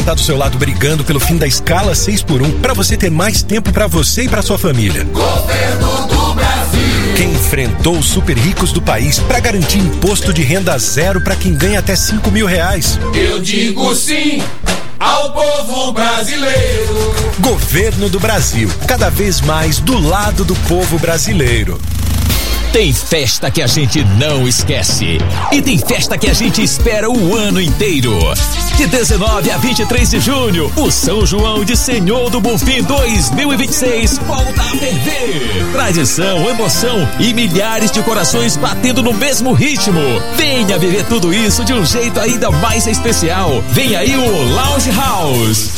está do seu lado brigando pelo fim da escala 6x1 para você ter mais tempo para você e para sua família. Governo do Brasil. Quem enfrentou os super ricos do país para garantir imposto de renda zero para quem ganha até R$5.000. Eu digo sim ao povo brasileiro. Governo do Brasil, cada vez mais do lado do povo brasileiro. Tem festa que a gente não esquece. E tem festa que a gente espera o ano inteiro. De 19 a 23 de junho, o São João de Senhor do Bonfim 2026 volta a ferver. Tradição, emoção e milhares de corações batendo no mesmo ritmo. Venha viver tudo isso de um jeito ainda mais especial. Vem aí o Lounge House.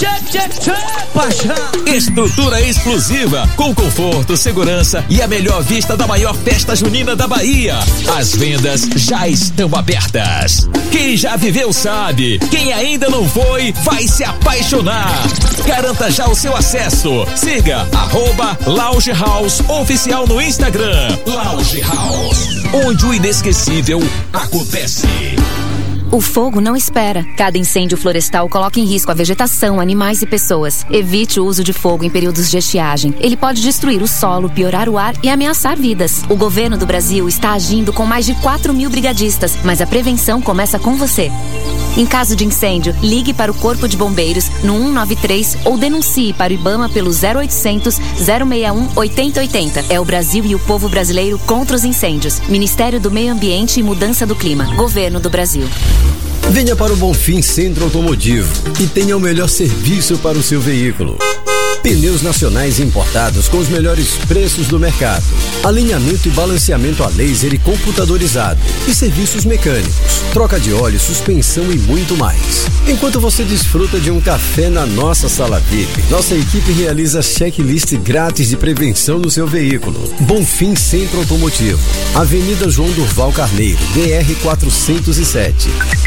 Estrutura exclusiva, com conforto, segurança e a melhor vista da maior festa junina da Bahia. As vendas já estão abertas. Quem já viveu sabe. Quem ainda não foi, vai se apaixonar. Garanta já o seu acesso. Siga @Lounge House Oficial no Instagram. Lounge House, onde o inesquecível acontece. O fogo não espera. Cada incêndio florestal coloca em risco a vegetação, animais e pessoas. Evite o uso de fogo em períodos de estiagem. Ele pode destruir o solo, piorar o ar e ameaçar vidas. O governo do Brasil está agindo com mais de 4.000 brigadistas, mas a prevenção começa com você. Em caso de incêndio, ligue para o Corpo de Bombeiros no 193 ou denuncie para o IBAMA pelo 0800 061 8080. É o Brasil e o povo brasileiro contra os incêndios. Ministério do Meio Ambiente e Mudança do Clima. Governo do Brasil. Venha para o Bonfim Centro Automotivo e tenha o melhor serviço para o seu veículo. Pneus nacionais importados com os melhores preços do mercado. Alinhamento e balanceamento a laser e computadorizado. E serviços mecânicos. Troca de óleo, suspensão e muito mais. Enquanto você desfruta de um café na nossa sala VIP, nossa equipe realiza checklist grátis de prevenção no seu veículo. Bonfim Centro Automotivo. Avenida João Durval Carneiro, BR 407.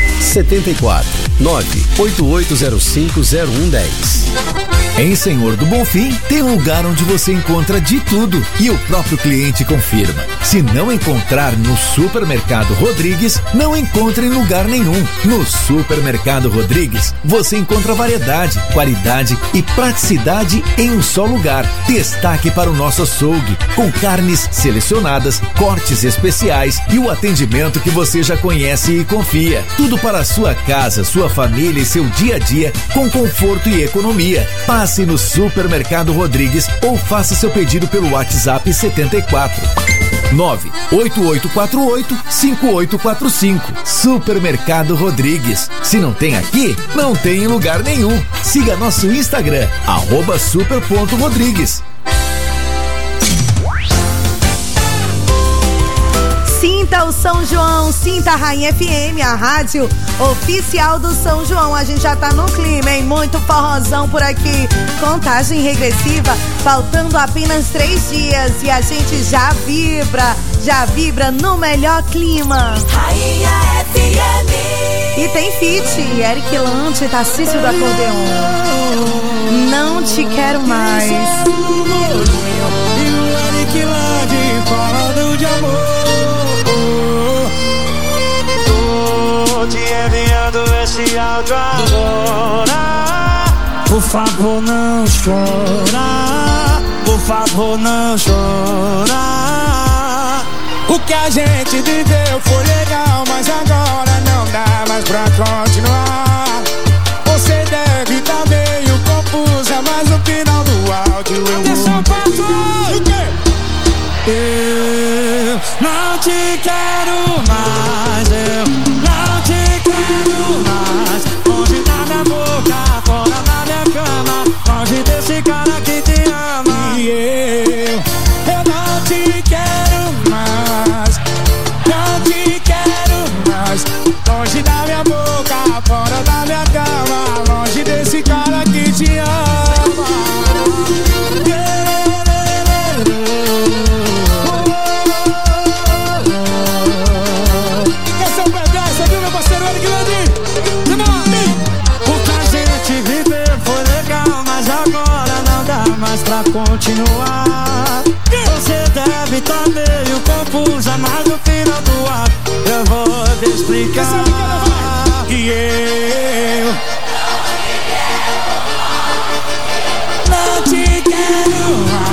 74 98805 0110. Em Senhor do Bonfim, tem um lugar onde você encontra de tudo e o próprio cliente confirma. Se não encontrar no Supermercado Rodrigues, não encontra em lugar nenhum. No Supermercado Rodrigues, você encontra variedade, qualidade e praticidade em um só lugar. Destaque para o nosso açougue, com carnes selecionadas, cortes especiais e o atendimento que você já conhece e confia. Tudo para a sua casa, sua família e seu dia a dia, com conforto e economia. Passe no Supermercado Rodrigues ou faça seu pedido pelo WhatsApp 74 98848-5845. Supermercado Rodrigues. Se não tem aqui, não tem em lugar nenhum. Siga nosso Instagram, @super.rodrigues. Sinta o São João, sinta a Rainha FM, a rádio oficial do São João. A gente já tá no clima, hein? Muito forrozão por aqui. Contagem regressiva, faltando apenas 3 dias e a gente já vibra no melhor clima. Rainha FM. E tem feat, Eric Lante, Tarcísio do Acordeon. Não te quero mais. E o Eric Lante falando de amor. Te enviando esse áudio agora. Por favor não chora. Por favor não chora. O que a gente viveu foi legal, mas agora não dá mais pra continuar. Você deve tá meio confusa, mas no final do áudio eu o quê? Eu não te quero mais. Eu não te quero mais. Longe da minha boca, fora da minha cama, longe desse cara que te ama. E eu não te quero mais. Não te quero mais. Longe da minha boca, fora da minha cama, longe desse cara que te ama. Esse é o pedaço, viu, meu parceiro Eric Lante? O que a gente viveu foi legal, mas agora não dá mais pra continuar. Você deve tá meio confusa, mas no final do ato eu vou te explicar. Que eu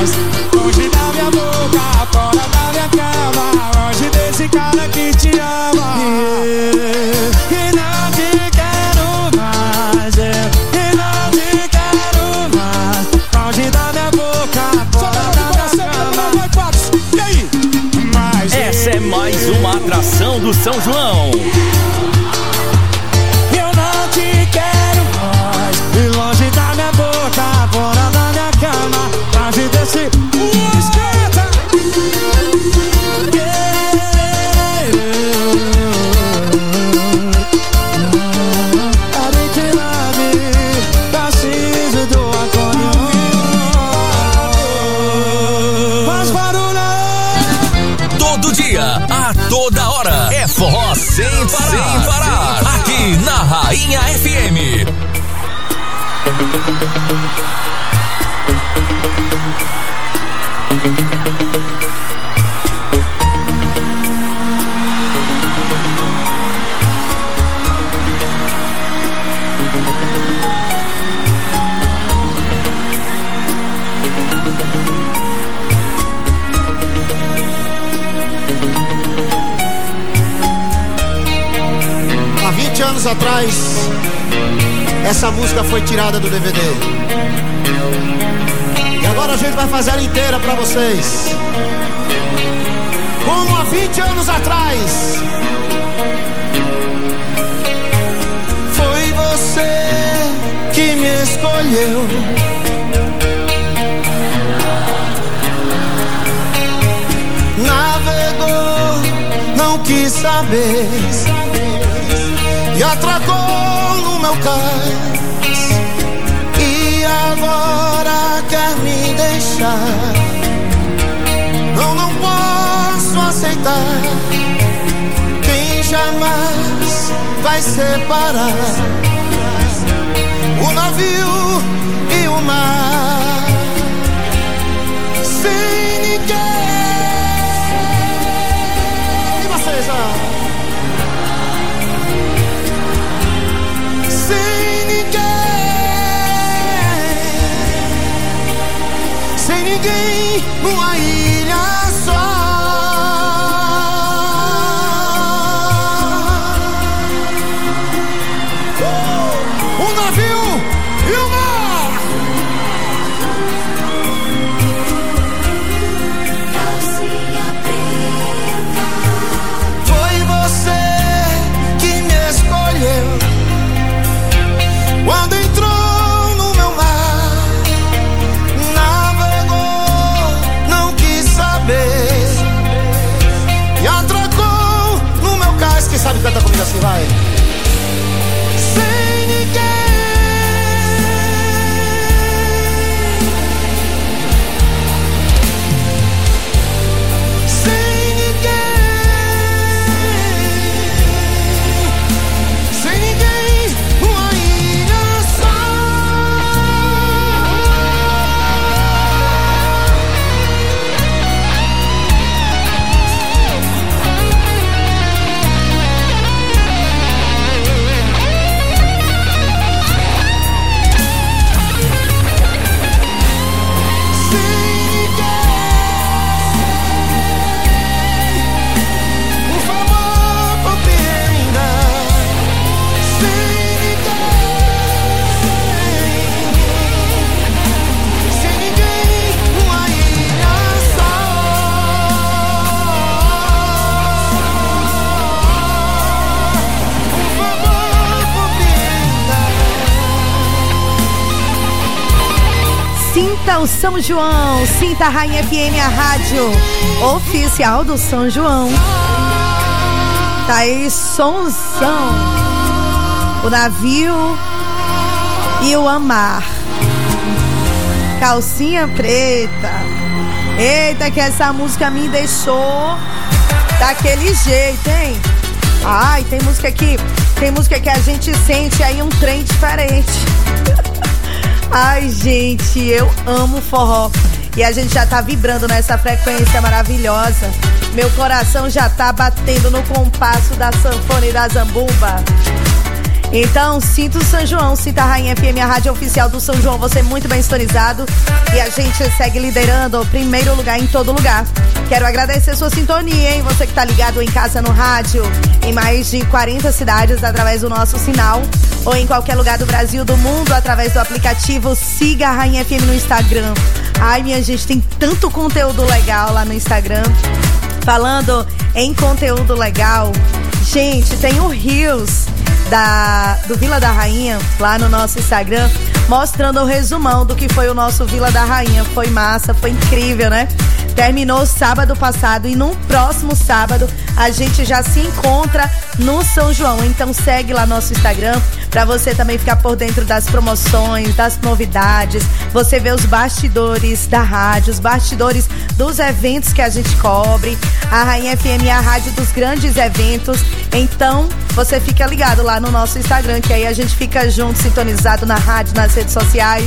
mais. Longe da minha boca, fora da minha cama, longe desse cara que te ama. E não te quero mais, e não te quero mais. Longe da minha boca, fora da minha cama. E aí? Mas essa é mais uma atração do São João. Eu não te quero mais, e longe da minha boca, fora da minha cama, longe desse esquenta. Preciso do acordeon. Faz barulho. Todo dia, a toda hora, é forró sem parar. Aqui na Rainha FM. Há 20 anos atrás, essa música foi tirada do DVD. E agora a gente vai fazer ela inteira pra vocês. Como há 20 anos atrás, foi você que me escolheu. Navegou, não quis saber, e atracou no meu cais. E agora quer me deixar. Não posso aceitar. Quem jamais vai separar o navio e o mar? Sem ninguém. E vocês, sem ninguém, numa ilha só. O navio e o mar. Foi você que me escolheu quando entrou no meu mar. E atracou no meu cais. Quem sabe canta comigo assim, vai. Sem ninguém, sem ninguém, sem ninguém, uma ilha só. Sinta o São João, sinta a Rainha FM, a rádio oficial do São João. Tá aí, sonzão. O navio e o amar. Calcinha preta. Eita, que essa música me deixou daquele jeito, hein? Ai, tem música que a gente sente aí um trem diferente. Ai, gente, eu amo forró. E a gente já tá vibrando nessa frequência maravilhosa. Meu coração já tá batendo no compasso da sanfona e da zabumba. Então, sinta o São João, sinta a Rainha FM, a rádio oficial do São João, você muito bem sintonizado e a gente segue liderando o primeiro lugar em todo lugar. Quero agradecer sua sintonia, hein? Você que tá ligado em casa no rádio, em mais de 40 cidades através do nosso sinal, ou em qualquer lugar do Brasil, do mundo, através do aplicativo. Siga a Rainha FM no Instagram. Ai, minha gente, tem tanto conteúdo legal lá no Instagram. Falando em conteúdo legal, gente, tem o Reels do Vila da Rainha lá no nosso Instagram, mostrando o resumão do que foi o nosso Vila da Rainha. Foi massa, foi incrível, né? Terminou sábado passado e no próximo sábado a gente já se encontra no São João. Então segue lá nosso Instagram pra você também ficar por dentro das promoções, das novidades. Você vê os bastidores da rádio, os bastidores dos eventos que a gente cobre. A Rainha FM é a rádio dos grandes eventos. Então você fica ligado lá no nosso Instagram, que aí a gente fica junto, sintonizado na rádio, nas redes sociais.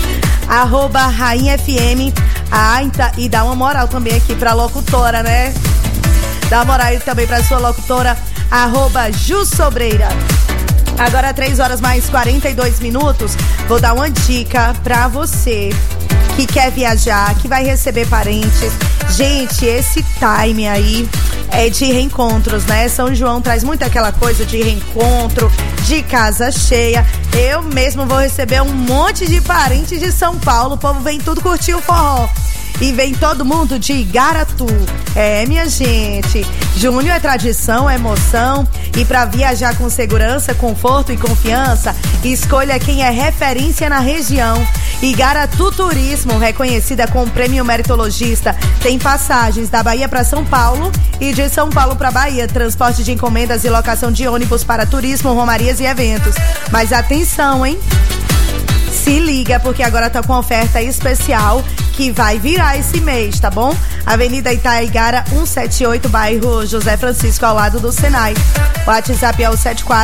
@Rainha FM. E dá uma moral também aqui pra locutora, né? Dá uma moral aí também pra sua locutora, @Jussobreira. Agora 3h mais 42. Vou dar uma dica pra você que quer viajar, que vai receber parentes. Gente, esse time aí é de reencontros, né? São João traz muito aquela coisa de reencontro, de casa cheia. Eu mesmo vou receber um monte de parentes de São Paulo. O povo vem tudo curtir o forró. E vem todo mundo de Igaratu. É, minha gente, junho é tradição, é emoção. E para viajar com segurança, conforto e confiança, escolha quem é referência na região. Igaratu Turismo, reconhecida com o Prêmio Meritologista, tem passagens da Bahia para São Paulo e de São Paulo para Bahia, transporte de encomendas e locação de ônibus para turismo, romarias e eventos. Mas atenção, hein? Se liga, porque agora tá com oferta especial que vai virar esse mês, tá bom? Avenida Itaigara 178, bairro José Francisco, ao lado do Senai. O WhatsApp é o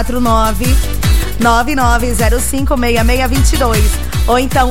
749-9905-6622. Ou então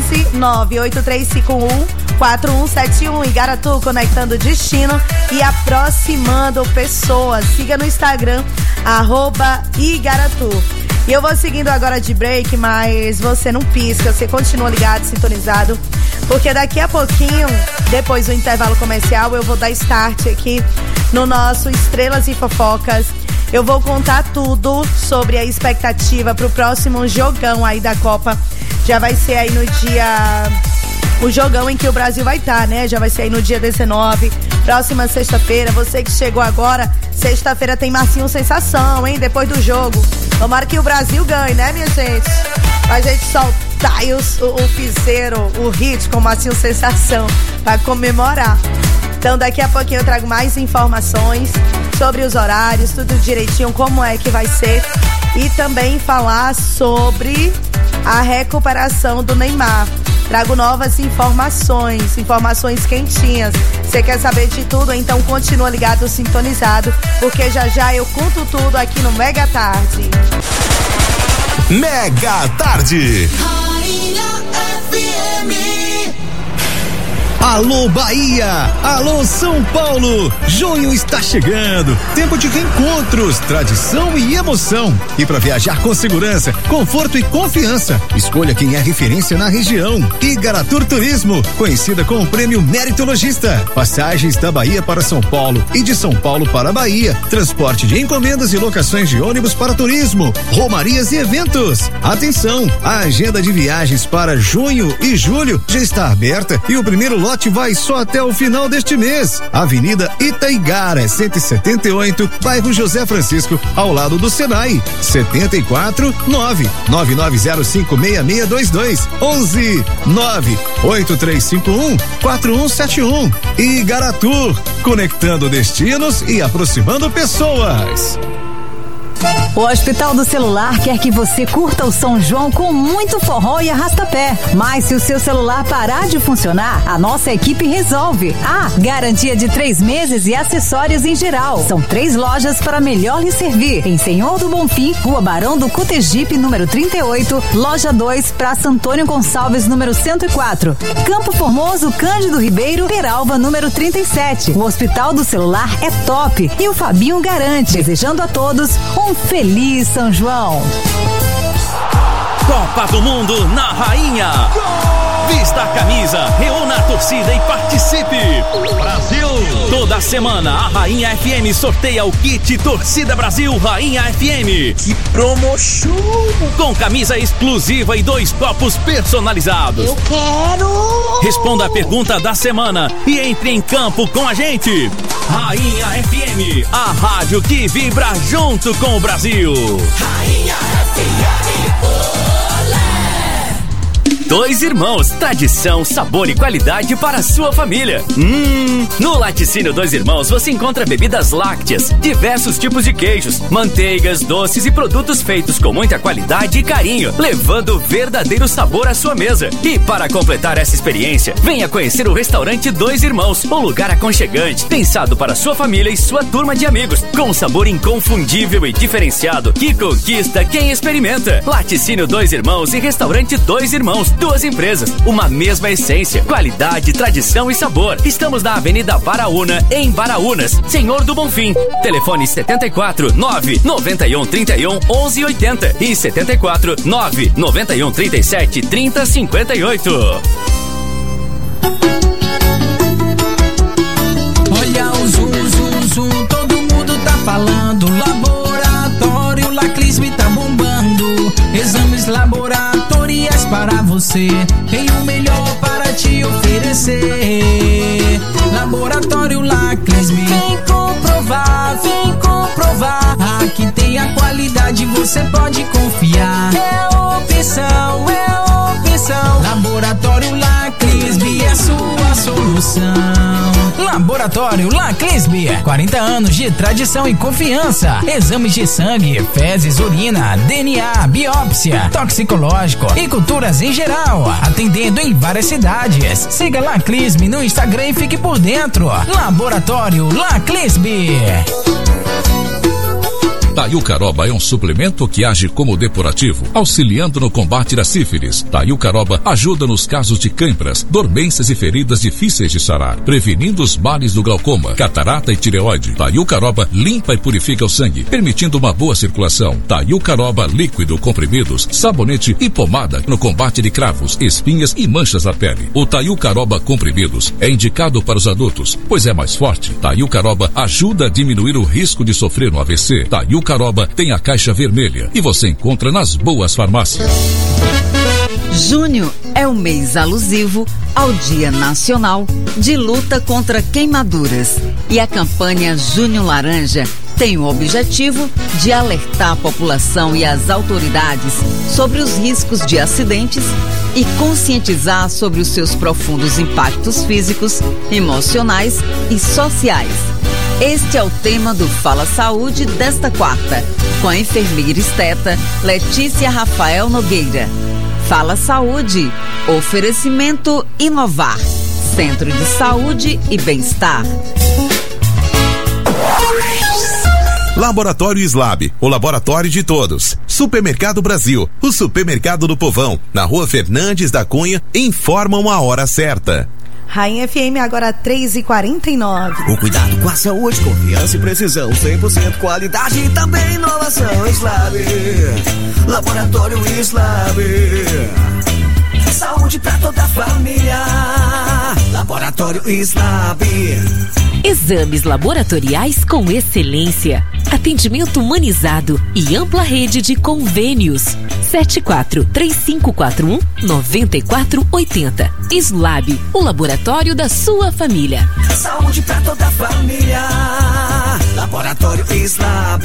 11-98351-4171. Igaratu, conectando destino e aproximando pessoas. Siga no Instagram, @Igaratu. E eu vou seguindo agora de break, mas você não pisca, você continua ligado, sintonizado, porque daqui a pouquinho, depois do intervalo comercial, eu vou dar start aqui no nosso Estrelas e Fofocas. Eu vou contar tudo sobre a expectativa pro próximo jogão aí da Copa. Já vai ser aí no dia... O jogão em que o Brasil vai estar, né? Já vai ser aí no dia 19, próxima sexta-feira. Você que chegou agora, sexta-feira tem Marcinho Sensação, hein? Depois do jogo. Tomara que o Brasil ganhe, né, minha gente? Pra gente soltar aí o piseiro, o hit com Marcinho Sensação, pra comemorar. Então daqui a pouquinho eu trago mais informações sobre os horários, tudo direitinho, como é que vai ser. E também falar sobre a recuperação do Neymar. Trago novas informações quentinhas. Você quer saber de tudo? Então continua ligado, sintonizado, porque já já eu conto tudo aqui no Mega Tarde. Mega Tarde. Rainha FM. Alô Bahia, alô São Paulo, junho está chegando, tempo de reencontros, tradição e emoção. E para viajar com segurança, conforto e confiança, escolha quem é referência na região. Igaratu Turismo, conhecida com o Prêmio Meritologista. Passagens da Bahia para São Paulo e de São Paulo para Bahia, transporte de encomendas e locações de ônibus para turismo, romarias e eventos. Atenção, a agenda de viagens para junho e julho já está aberta e o primeiro lote vai só até o final deste mês. Avenida Itaigara, 178, bairro José Francisco, ao lado do Senai. 749-9905-6622. 11-98351-4171. Igaratu, conectando destinos e aproximando pessoas. O Hospital do Celular quer que você curta o São João com muito forró e arrasta-pé. Mas se o seu celular parar de funcionar, a nossa equipe resolve. Garantia de 3 meses e acessórios em geral. São 3 lojas para melhor lhe servir. Em Senhor do Bonfim, Rua Barão do Cotegipe, número 38, Loja 2, Praça Antônio Gonçalves, número 104. Campo Formoso, Cândido Ribeiro, Peralva, número 37. O Hospital do Celular é top e o Fabinho garante. Desejando a todos um Um feliz São João. Copa do Mundo na Rainha. Vista a camisa, reúna a torcida e participe. Brasil! Toda semana a Rainha FM sorteia o kit Torcida Brasil Rainha FM. Que promoção! Com camisa exclusiva e 2 copos personalizados. Eu quero! Responda a pergunta da semana e entre em campo com a gente. Rainha FM, a rádio que vibra junto com o Brasil. Rainha FM. Dois Irmãos, tradição, sabor e qualidade para a sua família. No Laticínio Dois Irmãos você encontra bebidas lácteas, diversos tipos de queijos, manteigas, doces e produtos feitos com muita qualidade e carinho, levando verdadeiro sabor à sua mesa. E para completar essa experiência, venha conhecer o restaurante Dois Irmãos, um lugar aconchegante, pensado para sua família e sua turma de amigos, com um sabor inconfundível e diferenciado que conquista quem experimenta. Laticínio Dois Irmãos e Restaurante Dois Irmãos, 2 empresas, uma mesma essência, qualidade, tradição e sabor. Estamos na Avenida Baraúna, em Baraúnas, Senhor do Bonfim. Telefone 74 991 31 11 80 e 74 991 37 30 58. Olha o zum, todo mundo tá falando. Laboratório Laclisme tá bombando. Exames laboratoriais para você, tem o melhor para te oferecer. Laboratório Laclisme, vem comprovar. Aqui tem a qualidade, você pode confiar. É opção. Laboratório Laclisme é sua solução. Laboratório Laclisme, 40 anos de tradição e confiança. Exames de sangue, fezes, urina, DNA, biópsia, toxicológico e culturas em geral. Atendendo em várias cidades. Siga Laclisme no Instagram e fique por dentro. Laboratório Laclisme. Taiucaroba é um suplemento que age como depurativo, auxiliando no combate da sífilis. Taiucaroba ajuda nos casos de cãibras, dormências e feridas difíceis de sarar, prevenindo os males do glaucoma, catarata e tireoide. Taiucaroba limpa e purifica o sangue, permitindo uma boa circulação. Taiucaroba líquido, comprimidos, sabonete e pomada no combate de cravos, espinhas e manchas na pele. O Taiucaroba comprimidos é indicado para os adultos, pois é mais forte. Taiucaroba ajuda a diminuir o risco de sofrer um AVC. Taiucaroba tem a caixa vermelha e você encontra nas boas farmácias. Junho é o mês alusivo ao Dia Nacional de Luta contra Queimaduras e a campanha Junho Laranja tem o objetivo de alertar a população e as autoridades sobre os riscos de acidentes e conscientizar sobre os seus profundos impactos físicos, emocionais e sociais. Este é o tema do Fala Saúde desta quarta, com a enfermeira esteta Letícia Rafael Nogueira. Fala Saúde, oferecimento Inovar, Centro de Saúde e Bem-Estar. Laboratório Slab, o laboratório de todos. Supermercado Brasil, o supermercado do povão, na Rua Fernandes da Cunha, informam a hora certa. Rainha FM agora 3h49. O cuidado com a saúde, confiança e precisão, 100% qualidade e também inovação. Slab, Laboratório Slab, saúde pra toda a família. Laboratório Slab. Exames laboratoriais com excelência, atendimento humanizado e ampla rede de convênios. 74-3541-9480. Slab, o laboratório da sua família. Saúde pra toda a família. Laboratório Slab.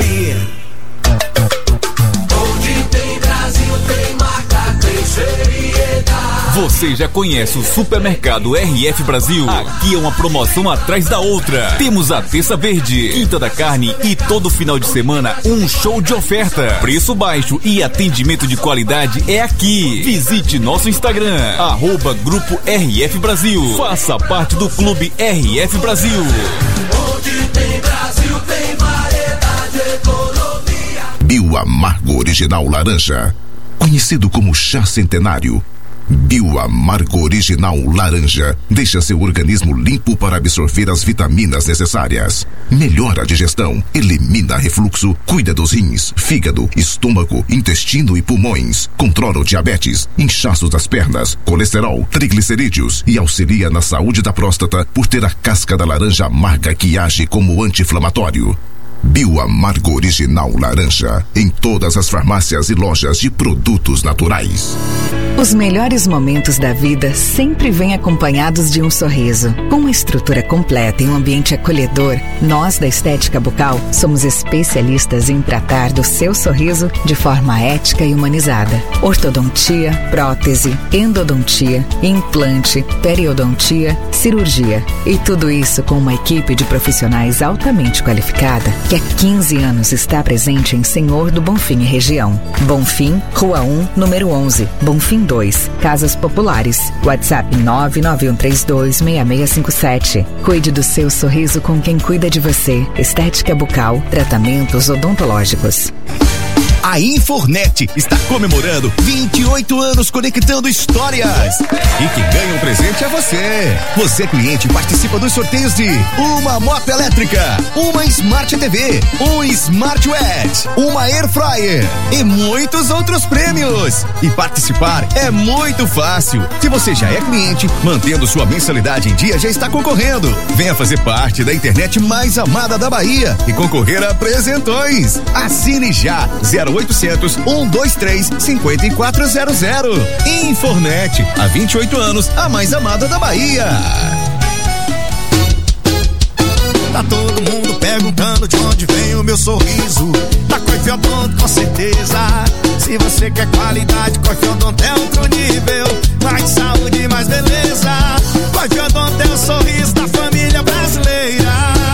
Onde tem Brasil, tem marca, tem seriedade. Você já conhece o Supermercado RF Brasil? Aqui é uma promoção atrás da outra. Temos a Terça Verde, Quinta da Carne e todo final de semana um show de oferta. Preço baixo e atendimento de qualidade é aqui. Visite nosso Instagram, @Grupo RF Brasil. Faça parte do Clube RF Brasil. Onde tem Brasil, tem variedade, economia. Bio Amargo Original Laranja, conhecido como chá centenário, Bioamargo Original Laranja deixa seu organismo limpo para absorver as vitaminas necessárias. Melhora a digestão, elimina refluxo, cuida dos rins, fígado, estômago, intestino e pulmões. Controla o diabetes, inchaços das pernas, colesterol, triglicerídeos e auxilia na saúde da próstata por ter a casca da laranja amarga que age como anti-inflamatório. Bioamargo Original Laranja, em todas as farmácias e lojas de produtos naturais. Os melhores momentos da vida sempre vêm acompanhados de um sorriso. Com uma estrutura completa e um ambiente acolhedor, nós da Estética Bucal somos especialistas em tratar do seu sorriso de forma ética e humanizada. Ortodontia, prótese, endodontia, implante, periodontia, cirurgia. E tudo isso com uma equipe de profissionais altamente qualificada que há 15 anos está presente em Senhor do Bonfim e região. Bonfim, Rua 1, número 11, Bonfim 2, Casas Populares. WhatsApp 991326657. Cuide do seu sorriso com quem cuida de você. Estética Bucal, tratamentos odontológicos. A Infornet está comemorando 28 anos conectando histórias. E quem ganha um presente é você. Você, cliente, participa dos sorteios de uma moto elétrica, uma Smart TV, um Smart Watch, uma Air Fryer e muitos outros prêmios. E participar é muito fácil. Se você já é cliente, mantendo sua mensalidade em dia, já está concorrendo. Venha fazer parte da internet mais amada da Bahia e concorrer a presentões. Assine já 0800 123 5400. Infornet, há 28 anos, a mais amada da Bahia. Tá todo mundo perguntando de onde vem o meu sorriso. Da Coife Odonto, com certeza. Se você quer qualidade, Coife Odonto é outro nível. Mais saúde, mais beleza. Coife Odonto é o sorriso da família brasileira.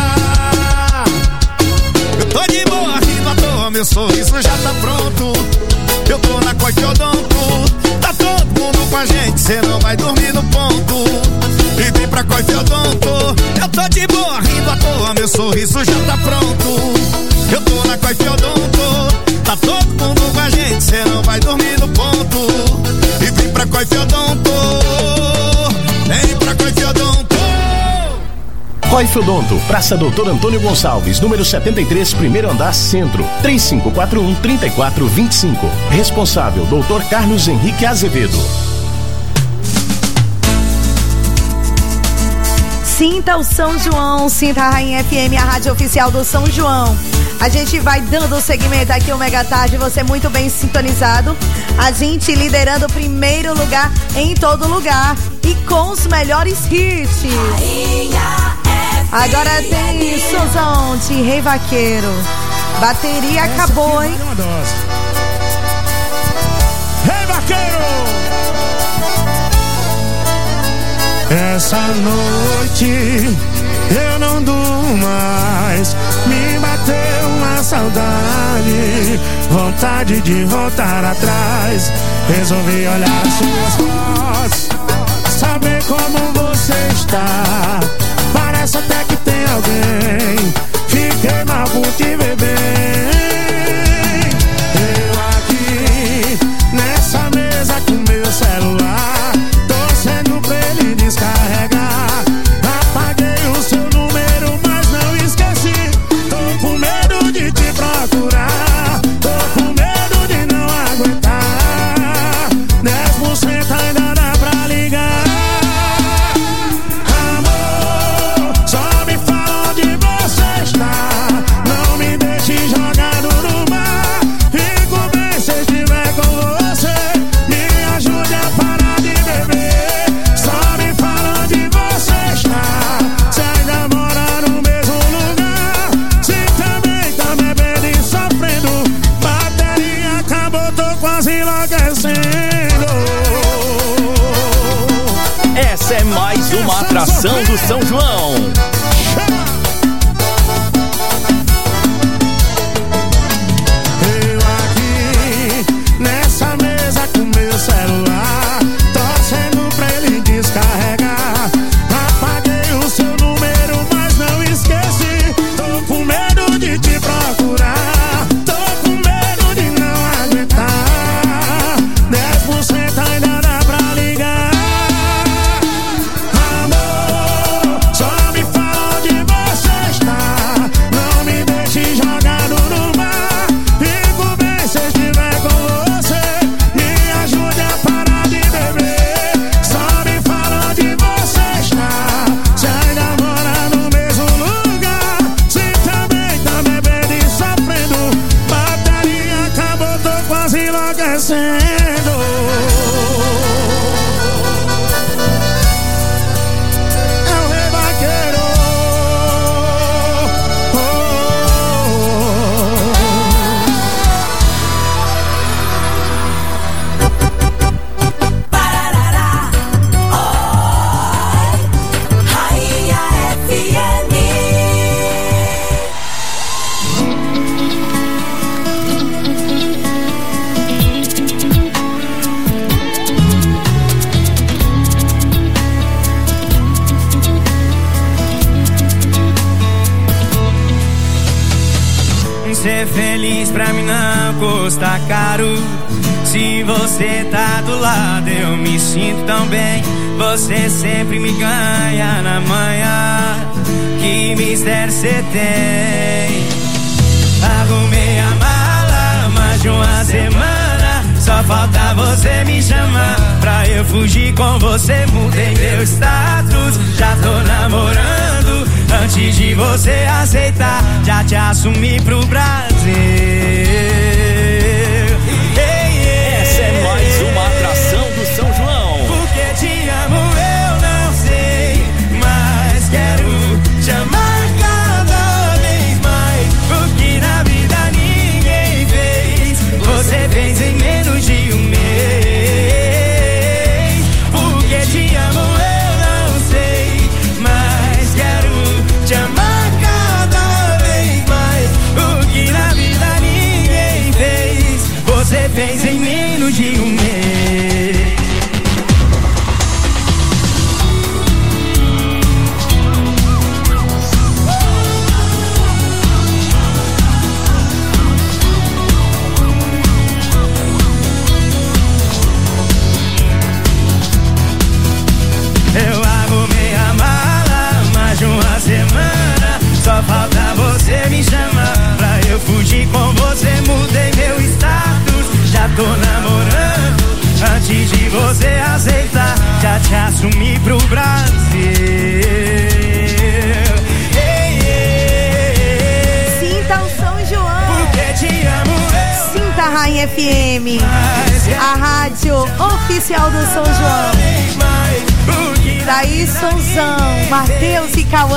Eu tô de boa, rindo à toa, meu sorriso já tá pronto. Eu tô na Coife Odonto. Tá todo mundo com a gente, cê não vai dormir no ponto. E vem pra Coife Odonto. Eu tô de boa, rindo à toa, meu sorriso já tá pronto. Eu tô na Coife Odonto. Tá todo mundo com a gente, cê não vai dormir no ponto. E vem pra Coife Odonto. Vem pra Coife Odonto. Coife Odonto, Praça Doutor Antônio Gonçalves, número 73, primeiro andar, centro, 3541-3425. Responsável, Dr. Carlos Henrique Azevedo. Sinta o São João, sinta a Rainha FM, a rádio oficial do São João. A gente vai dando segmento aqui, o Mega Tarde, você muito bem sintonizado. A gente liderando o primeiro lugar em todo lugar e com os melhores hits. Agora tem Sozão de Rei Vaqueiro. Bateria acabou, hein? Rei Vaqueiro! Essa noite eu não durmo mais. Me bateu uma saudade, vontade de voltar atrás. Resolvi olhar suas fotos, saber como você está. Parece até que tem alguém. Fiquei mal por te ver bem. Eu aqui nessa mesa com meu celular, torcendo pra ele descarregar. Apaguei o seu número, mas não esqueci. Tô com medo de te procurar. Tô com medo de não aguentar. 10% ainda dá pra ligar. Não me deixe jogado no mar. Fico bem se estiver com você. Me ajude a parar de beber. Só me fala onde você está. Se ainda mora no mesmo lugar. Se também tá bebendo e sofrendo. Bateria acabou, tô quase enlouquecendo. Essa é mais uma atração do São João. Celular, torcendo pra ele descarregar. Apaguei o seu número, mas não esqueci. Tô com medo de te procurar. Tô com medo de não aguentar. 10% ainda dá pra ligar. feliz pra mim não custa caro. Se você tá do lado eu me sinto tão bem. Você sempre me ganha na manhã. Que mistério cê tem? Arrumei a mala mais de uma semana. Só falta você me chamar pra eu fugir com você. Mudei meu status, já tô namorando. Antes de você aceitar, já te assumi pro Brasil. Essa é mais uma atração do São João. Porque te amo eu não sei, mas quero te amar cada vez mais. O que na vida ninguém fez, você fez em menos de um mês. Porque te amo eu não sei, mas quero te amar cada vez mais. O que na vida ninguém fez, você fez em menos de um mês. Eu arrumei a mala mais de uma semana. Só falta você me chamar pra eu fugir com você. Mudei meu status, já tô namorando. Antes de você aceitar, já te assumi pro Brasil. Sinta o São João. Porque te amo eu. Sinta a Rainha FM, a rádio oficial do São João. Daí Sonzão, Matheus e Cauã.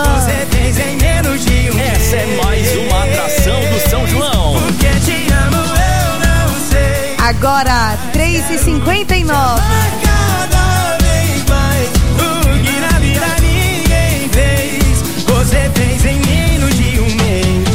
Essa é mais uma atração do São João. Porque te amo eu não sei. Agora 3h59. Cada vez mais. O que na vida ninguém fez, você fez em menos de um mês.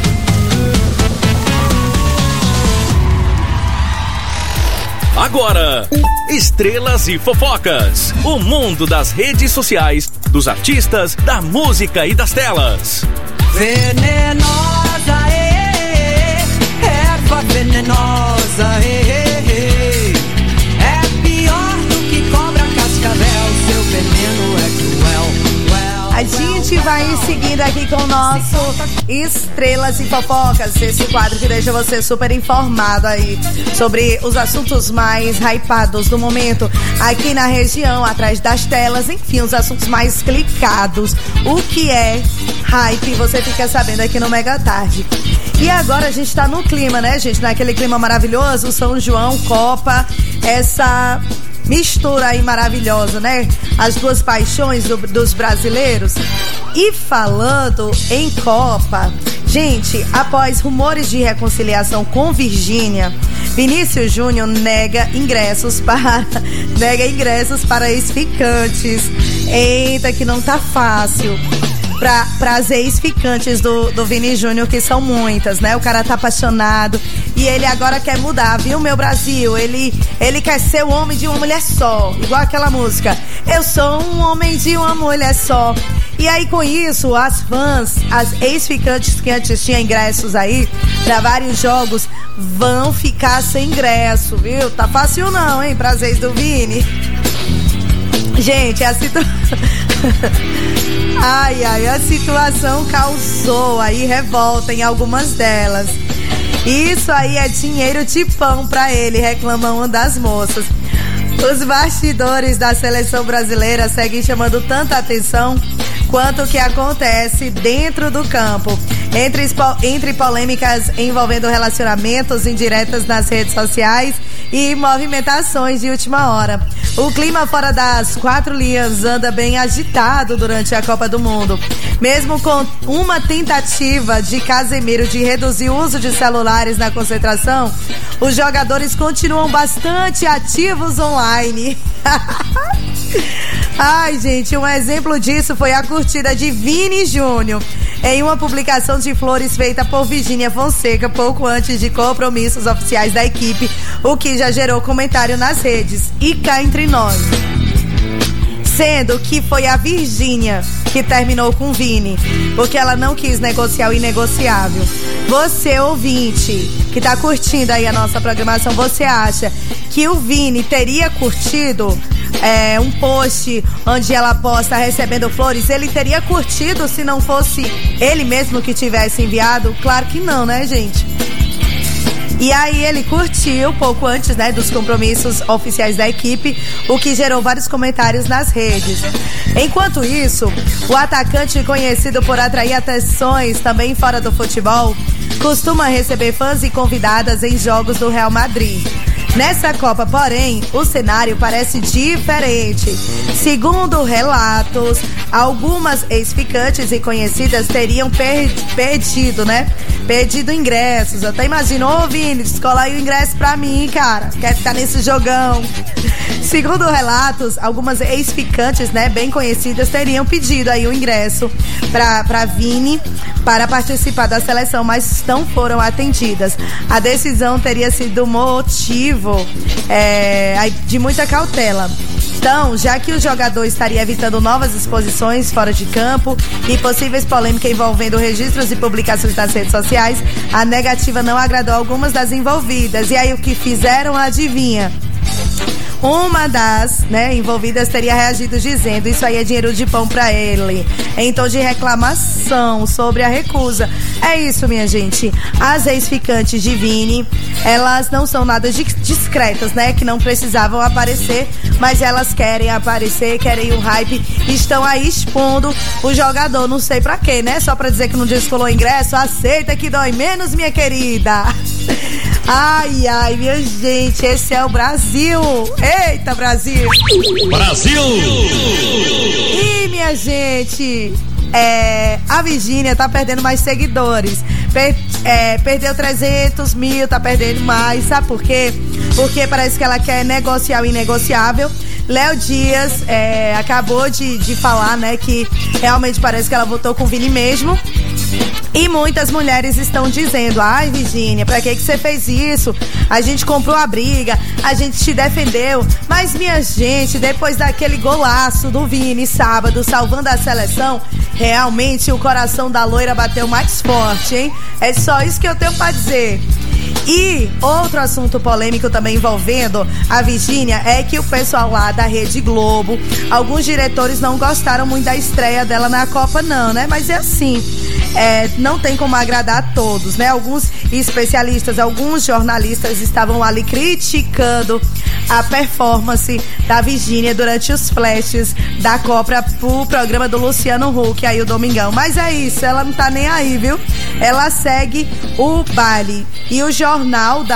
Agora, Estrelas e Fofocas. O mundo das redes sociais, dos artistas, da música e das telas. Venenosa, erva venenosa, é pior do que cobra cascavel, seu veneno é cruel. A gente vai seguindo aqui com o nosso Estrelas e Fofocas, esse quadro que deixa você super informado aí sobre os assuntos mais hypados do momento aqui na região, atrás das telas, enfim, os assuntos mais clicados. O que é hype, você fica sabendo aqui no Mega Tarde. E agora a gente tá no clima, né, gente? Naquele clima maravilhoso, São João, Copa, essa mistura aí maravilhosa, né? As duas paixões dos brasileiros. E falando em Copa, gente, após rumores de reconciliação com Virgínia, Vinícius Júnior nega ingressos para ex-ficantes. Eita, que não tá fácil para as ex-ficantes do Vini Júnior, que são muitas, né? O cara tá apaixonado e ele agora quer mudar, viu, meu Brasil? Ele quer ser o homem de uma mulher só, igual aquela música, eu sou um homem de uma mulher só. E aí com isso, as fãs, as ex-ficantes que antes tinham ingressos aí para vários jogos, vão ficar sem ingresso, viu? Tá fácil não, hein, pras ex do Vini. Gente, a situação... a situação causou aí revolta em algumas delas. Isso aí é dinheiro de pão pra ele, reclama uma das moças. Os bastidores da seleção brasileira seguem chamando tanta atenção quanto o que acontece dentro do campo. Entre polêmicas envolvendo relacionamentos indiretas nas redes sociais e movimentações de última hora. O clima fora das quatro linhas anda bem agitado durante a Copa do Mundo. Mesmo com uma tentativa de Casemiro de reduzir o uso de celulares na concentração, os jogadores continuam bastante ativos online. Ai, gente, um exemplo disso foi a curtida de Vini Júnior em uma publicação de flores feita por Virgínia Fonseca pouco antes de compromissos oficiais da equipe, o que já gerou comentário nas redes. E cá entre nós, sendo que foi a Virgínia que terminou com o Vini, porque ela não quis negociar o inegociável. Você, ouvinte, que tá curtindo aí a nossa programação, você acha que o Vini teria curtido um post onde ela posta recebendo flores? Ele teria curtido se não fosse ele mesmo que tivesse enviado? Claro que não, né, gente? E aí ele curtiu pouco antes, né, dos compromissos oficiais da equipe, o que gerou vários comentários nas redes. Enquanto isso, o atacante, conhecido por atrair atenções também fora do futebol, costuma receber fãs e convidadas em jogos do Real Madrid. Nessa Copa, porém, o cenário parece diferente. Segundo relatos, algumas ex-ficantes e conhecidas teriam perdido ingressos. Eu até imagino, ô Vini, descola aí o ingresso pra mim, cara. Quer ficar nesse jogão. Segundo relatos, algumas ex-ficantes, né, bem conhecidas, teriam pedido aí o ingresso pra Vini para participar da seleção, mas não foram atendidas. A decisão teria sido motivo de muita cautela. Então, já que o jogador estaria evitando novas exposições fora de campo e possíveis polêmicas envolvendo registros e publicações das redes sociais, a negativa não agradou algumas das envolvidas. E aí o que fizeram, adivinha? Uma das, envolvidas teria reagido dizendo: isso aí é dinheiro de pão pra ele, em tom de reclamação sobre a recusa. É isso, minha gente. As ex-ficantes de Vini, elas não são nada discretas, né? Que não precisavam aparecer, mas elas querem aparecer, querem o hype, estão aí expondo o jogador, não sei pra quê, né? Só pra dizer que não descolou ingresso, aceita que dói menos, minha querida. Ai, ai, minha gente, esse é o Brasil. Eita, Brasil! Brasil! E, minha gente, a Virgínia tá perdendo mais seguidores. Perdeu 300 mil, tá perdendo mais. Sabe por quê? Porque parece que ela quer negociar o inegociável. Léo Dias acabou de falar, né, que realmente parece que ela votou com o Vini mesmo. E muitas mulheres estão dizendo: ai, Virgínia, pra que você fez isso? A gente comprou a briga, a gente te defendeu. Mas, minha gente, depois daquele golaço do Vini sábado, salvando a seleção, realmente o coração da loira bateu mais forte, hein? É só isso que eu tenho pra dizer. E outro assunto polêmico também envolvendo a Virgínia é que o pessoal lá da Rede Globo, alguns diretores não gostaram muito da estreia dela na Copa, não, né? Mas é assim, não tem como agradar a todos, né? Alguns especialistas, alguns jornalistas estavam ali criticando a performance da Virgínia durante os flashes da Copa pro programa do Luciano Huck, aí o Domingão. Mas é isso, ela não tá nem aí, viu? Ela segue o baile. E o jornal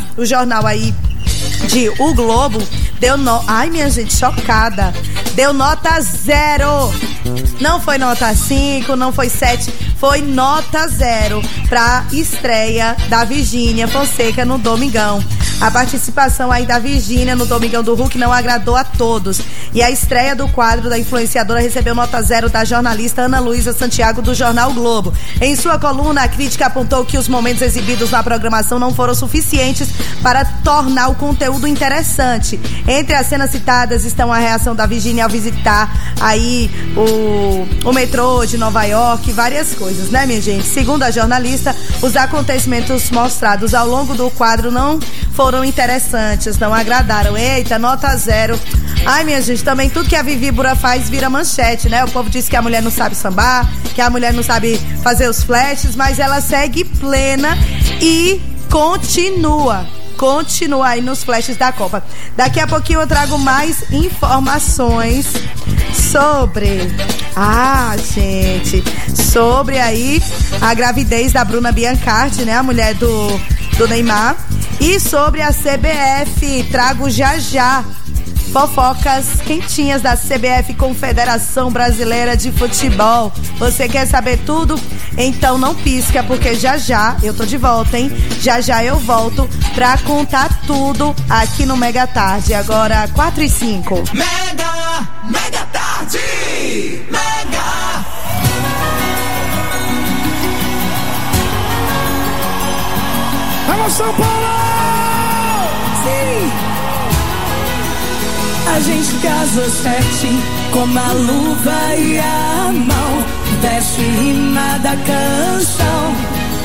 aí de O Globo deu ai, minha gente, chocada. Deu nota 0. Não foi nota 5, não foi 7, foi nota 0 pra estreia da Virgínia Fonseca no Domingão. A participação aí da Virgínia no Domingão do Huck não agradou a todos. E a estreia do quadro da influenciadora recebeu nota 0 da jornalista Ana Luísa Santiago do Jornal Globo. Em sua coluna, a crítica apontou que os momentos exibidos na programação não foram suficientes para tornar o conteúdo interessante. Entre as cenas citadas estão a reação da Virgínia ao visitar aí o metrô de Nova York, várias coisas, né, minha gente? Segundo a jornalista, os acontecimentos mostrados ao longo do quadro não foram interessantes, não agradaram. Eita, nota 0. Ai, minha gente, também tudo que a Vivibura faz vira manchete, né? O povo diz que a mulher não sabe sambar, que a mulher não sabe fazer os flashes, mas ela segue plena e continua aí nos flashes da Copa. Daqui a pouquinho eu trago mais informações sobre aí a gravidez da Bruna Biancardi, né? A mulher do Neymar. E sobre a CBF, trago já fofocas quentinhas da CBF, Confederação Brasileira de Futebol. Você quer saber tudo? Então não pisca, porque já eu tô de volta, hein? Já eu volto pra contar tudo aqui no Mega Tarde. Agora 4h05. Mega Tarde! Mega! Vamos, São Paulo! Sim! A gente casou certinho, como a luva e a mão, verso e rima da canção,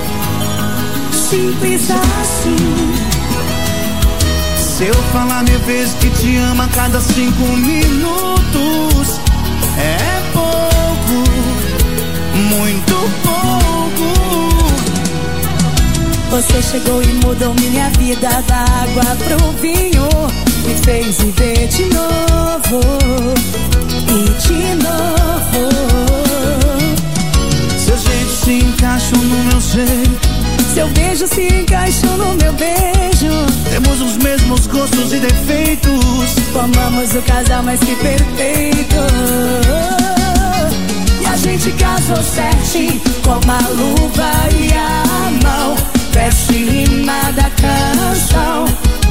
simples assim. Se eu falar 1000 vezes que te amo a cada 5 minutos, é pouco, muito pouco. Você chegou e mudou minha vida, da água pro vinho, me fez viver de novo, e de novo. Seu jeito se encaixou no meu jeito, seu beijo se encaixou no meu beijo. Temos os mesmos gostos e defeitos, formamos o casal mais que perfeito. E a gente casou certinho, como a luva e a mão, verso e rima da canção,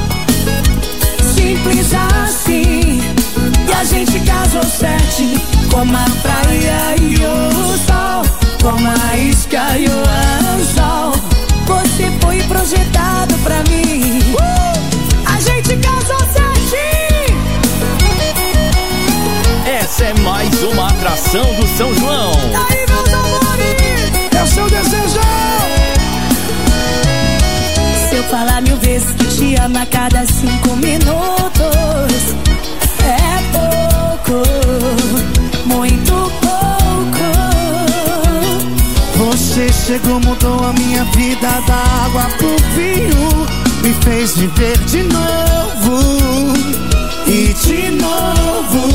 simples assim. E a gente casou certinho, como a praia e o sol, como a isca e o anzol. Você foi projetado pra mim. A gente casou certinho. Essa é mais uma atração do São João. Aí, meus amores, é o seu desejo. Se eu falar 1000 vezes que te amo a cada 5 minutos, é pouco, muito pouco. Você chegou, mudou a minha vida, da água pro vinho, me fez viver de novo, e de novo.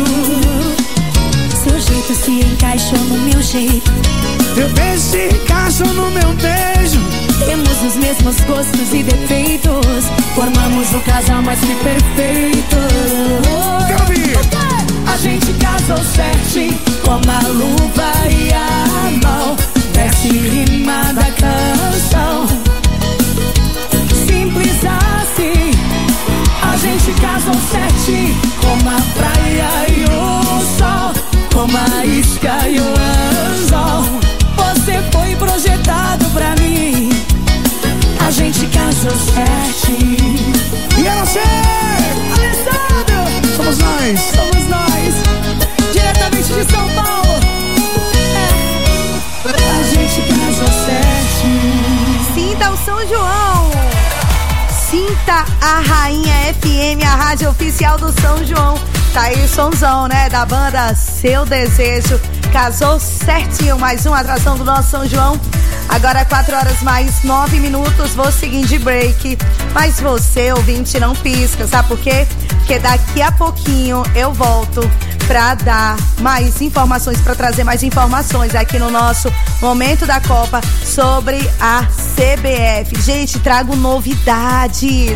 Seu jeito se encaixou no meu jeito, teu beijo se encaixou no meu beijo. Temos os mesmos gostos e defeitos, formamos um casal mais que perfeito. A gente casou certinho, como a luva e a mão, verso e rima da canção, simples assim. A gente casou certinho, como a praia e o sol, como a isca e o anzol. Você foi projetado pra mim. A gente casou certinho. E ela Alessandro! Somos nós! Somos nós! Diretamente de São Paulo! A gente casou certinho. Sinta o São João! Sinta a Rainha FM, a rádio oficial do São João. Tá aí o somzão, né? Da banda Seu Desejo. Casou certinho, mais uma atração do nosso São João. Agora 4 horas mais 9 minutos, vou seguir de break. Mas você, ouvinte, não pisca, sabe por quê? Porque daqui a pouquinho eu volto pra dar mais informações, pra trazer mais informações aqui no nosso Momento da Copa sobre a CBF. Gente, trago novidades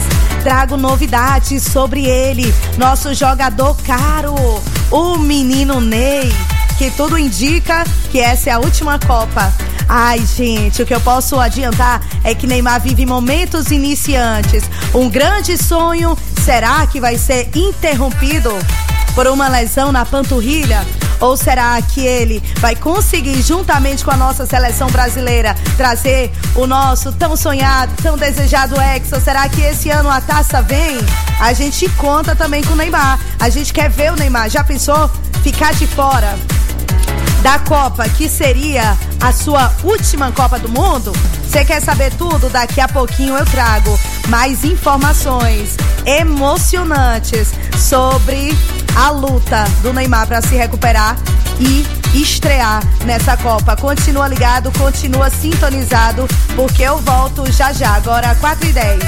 sobre ele, nosso jogador caro, o menino Ney, que tudo indica que essa é a última Copa. Ai, gente, o que eu posso adiantar é que Neymar vive momentos iniciantes. Um grande sonho, será que vai ser interrompido por uma lesão na panturrilha? Ou será que ele vai conseguir, juntamente com a nossa seleção brasileira, trazer o nosso tão sonhado, tão desejado Hexa? Será que esse ano a taça vem? A gente conta também com o Neymar. A gente quer ver o Neymar. Já pensou ficar de fora da Copa, que seria a sua última Copa do Mundo? Você quer saber tudo? Daqui a pouquinho eu trago mais informações emocionantes sobre a luta do Neymar para se recuperar e estrear nessa Copa. Continua ligado, continua sintonizado, porque eu volto já já, agora 4h10.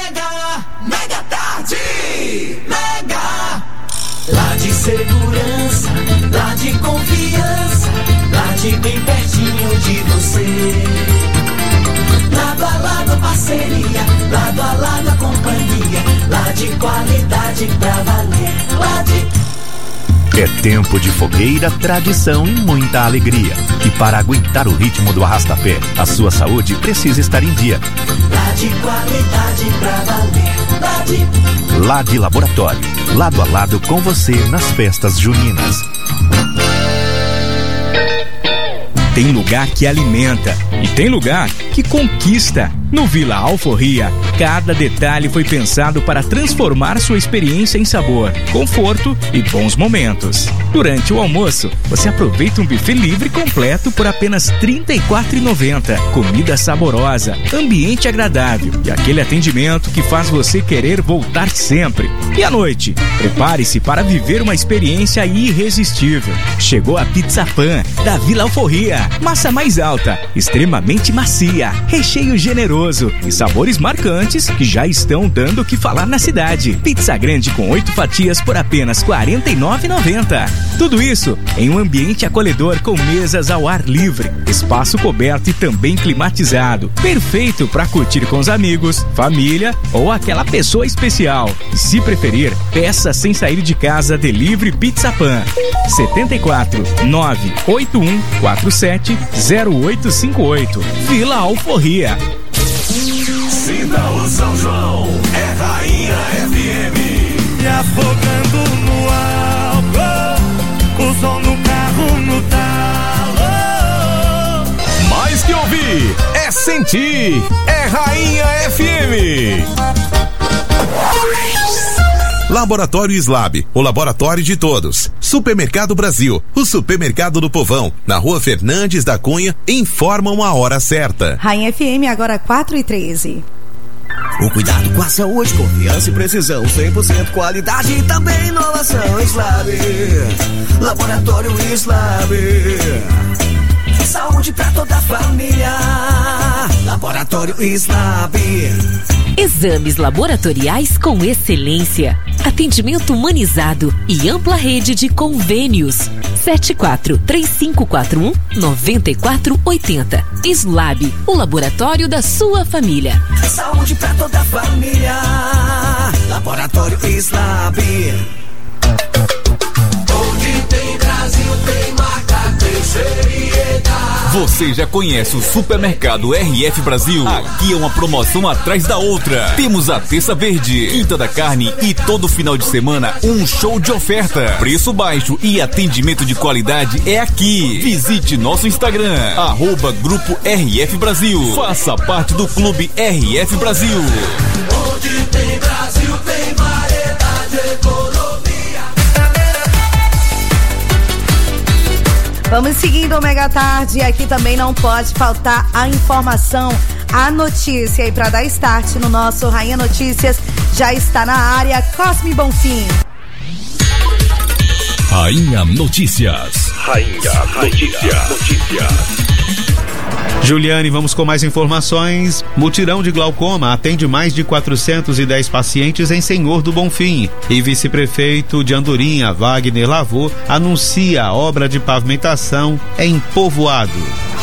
Mega Tarde, Mega. Lá de segurança, lá de confiança, lá de bem pertinho de você. Lado a lado a parceria, lado a lado a companhia, lá de qualidade pra valer, lá de... É tempo de fogueira, tradição e muita alegria. E para aguentar o ritmo do arrasta-pé, a sua saúde precisa estar em dia. Lá de qualidade pra valer, lá de... Lá de Laboratório, lado a lado com você nas festas juninas. Tem lugar que alimenta e tem lugar que conquista. No Vila Alforria, cada detalhe foi pensado para transformar sua experiência em sabor, conforto e bons momentos. Durante o almoço, você aproveita um buffet livre completo por apenas R$ 34,90. Comida saborosa, ambiente agradável e aquele atendimento que faz você querer voltar sempre. E à noite, prepare-se para viver uma experiência irresistível. Chegou a Pizza Pan, da Vila Alforria. Massa mais alta, extremamente macia, recheio generoso e sabores marcantes que já estão dando o que falar na cidade. Pizza grande com 8 fatias por apenas R$ 49,90. Tudo isso em um ambiente acolhedor com mesas ao ar livre, espaço coberto e também climatizado. Perfeito para curtir com os amigos, família ou aquela pessoa especial. E se preferir, peça sem sair de casa Delivery Pizza Pan. 74 981 47 0858. Vila Alforria. Sinta o São João, é Rainha FM. Me afogando no álcool, o som no carro no talo. Mais que ouvir, é sentir, é Rainha FM. Laboratório Slab, o laboratório de todos. Supermercado Brasil, o supermercado do povão. Na Rua Fernandes da Cunha, informam a hora certa. Rainha FM, agora 4h13. O cuidado com a saúde, confiança e precisão, 100% qualidade e também inovação. Slab, Laboratório Slab. Saúde pra toda a família. Laboratório Slab. Exames laboratoriais com excelência, atendimento humanizado e ampla rede de convênios. 74-3541-9480. Slab, o laboratório da sua família. Saúde pra toda a família. Laboratório Slab. Onde tem Brasil, tem marca, tem seriedade. Você já conhece o Supermercado RF Brasil? Aqui é uma promoção atrás da outra. Temos a Terça Verde, Quinta da Carne e todo final de semana um show de oferta. Preço baixo e atendimento de qualidade é aqui. Visite nosso Instagram, @Grupo RF Brasil. Faça parte do Clube RF Brasil. Onde tem Brasil, tem variedade, economia. Vamos seguindo o Mega Tarde. Aqui também não pode faltar a informação, a notícia. E para dar start no nosso Rainha Notícias, já está na área Cosme Bonfim. Rainha Notícias. Rainha Notícias. Juliane, vamos com mais informações. Mutirão de glaucoma atende mais de 410 pacientes em Senhor do Bonfim. E vice-prefeito de Andorinha, Wagner Lavô, anuncia a obra de pavimentação em Povoado.